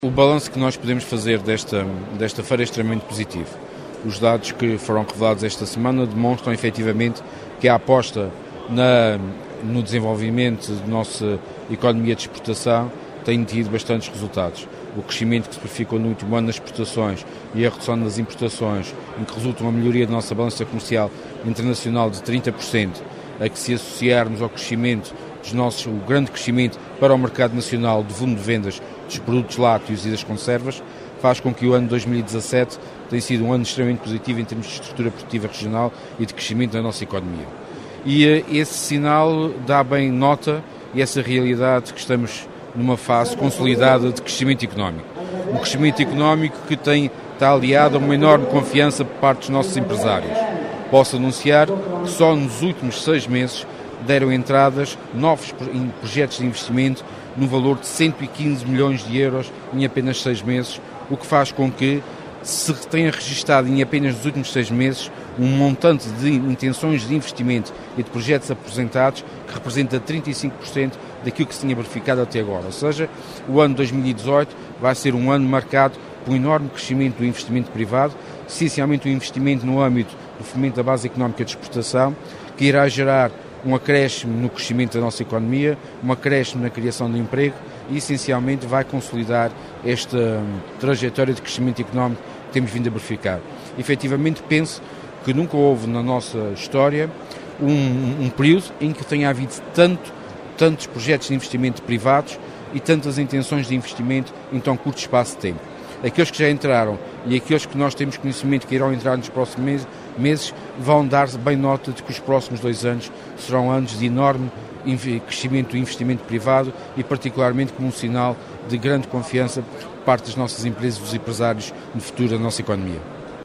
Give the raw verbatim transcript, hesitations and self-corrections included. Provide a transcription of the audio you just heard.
O balanço que nós podemos fazer desta, desta feira é extremamente positivo. Os dados que foram revelados esta semana demonstram efetivamente que a aposta na, no desenvolvimento da nossa economia de exportação tem tido bastantes resultados. O crescimento que se verificou no último ano nas exportações e a redução das importações, em que resulta uma melhoria da nossa balança comercial internacional de trinta por cento, a que se associarmos ao crescimento dos nossos, o grande crescimento para o mercado nacional do volume de vendas dos produtos lácteos e das conservas, faz com que o ano dois mil e dezassete tenha sido um ano extremamente positivo em termos de estrutura produtiva regional e de crescimento da nossa economia. E esse sinal dá bem nota e essa realidade que estamos numa fase consolidada de crescimento económico. Um crescimento económico que tem, está aliado a uma enorme confiança por parte dos nossos empresários. Posso anunciar que só nos últimos seis meses deram entradas novos projetos de investimento no valor de cento e quinze milhões de euros em apenas seis meses, o que faz com que se tenha registado em apenas nos últimos seis meses um montante de intenções de investimento e de projetos apresentados que representa trinta e cinco por cento daquilo que se tinha verificado até agora. Ou seja, o ano dois mil e dezoito vai ser um ano marcado por um enorme crescimento do investimento privado, essencialmente o investimento no âmbito do fomento da base económica de exportação, que irá gerar um acréscimo no crescimento da nossa economia, um acréscimo na criação de emprego e, essencialmente, vai consolidar esta hum, trajetória de crescimento económico que temos vindo a verificar. Efetivamente, penso que nunca houve na nossa história um, um período em que tenha havido tanto, tantos projetos de investimento privados e tantas intenções de investimento em tão curto espaço de tempo. Aqueles que já entraram e aqueles que nós temos conhecimento que irão entrar nos próximos meses, meses vão dar bem nota de que os próximos dois anos serão anos de enorme crescimento do investimento privado e particularmente como um sinal de grande confiança por parte das nossas empresas e dos empresários no futuro da nossa economia.